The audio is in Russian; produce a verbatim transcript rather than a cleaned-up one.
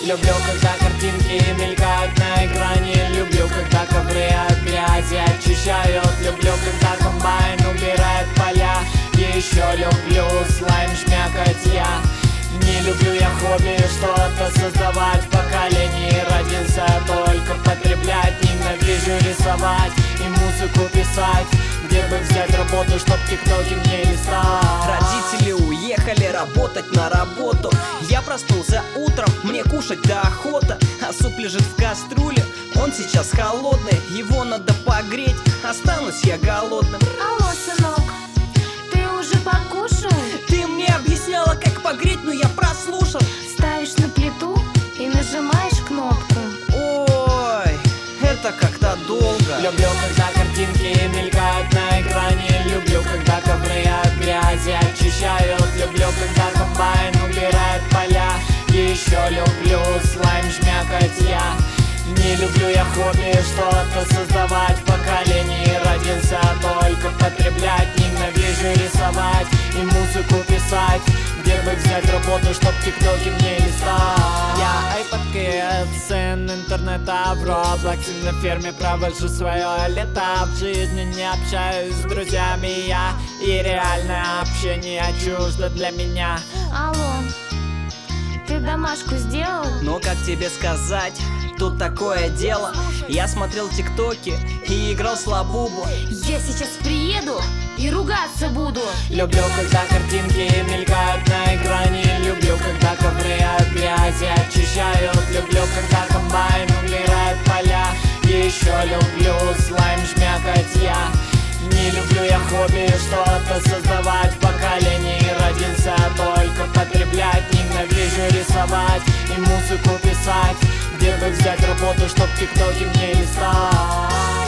Люблю, когда картинки мелькают на экране. Люблю, когда ковры от грязи очищают. Люблю, когда комбайн убирает поля. Еще люблю слайм шмякать я. Не люблю я хобби, что-то создавать. В поколении родился только потреблять. Ненавижу рисовать и музыку писать. Где бы взять работу, чтоб тиктоки мне листать? Родители уехали работать на работу. Я проснулся утром, мне кушать да охота. А суп лежит в кастрюле, он сейчас холодный. Его надо погреть, останусь я голодным. Алло, сынок, ты уже покушал? Ты мне объясняла, как погреть, но я прослушал. Ставишь на плиту и нажимаешь кнопку. Ой, это как-то долго. Люблю, когда картинки мелькают на экране. Люблю, когда ковры от грязи очищают. Люблю, когда комбайн убирает поля. Еще люблю слайм шмякать я. Не люблю я хобби, что-то создавать. В поколении родился только потреблять. Ненавижу рисовать и музыку писать. Где бы взять работу, чтоб тиктоки мне листать? Я iPod Kids, сын интернета в Роблоксе. На ферме провожу свое лето. В жизни не общаюсь с друзьями я. И реальное общение чуждо для меня. Алло, ты домашку сделал? Ну как тебе сказать, тут такое дело. Я смотрел тиктоки и играл с Лабубу. Я сейчас приеду и ругаться буду. Люблю, когда картинки мелькают на экране. Люблю, когда ковры от грязи очищают. Люблю, когда комбайн убирает поля. Еще люблю слайм шмякать я. Не люблю я хобби, что-то создавать. В поколении родился только потреблять. Ненавижу рисовать и музыку писать. Где бы взять работу, чтоб тиктоки мне листать?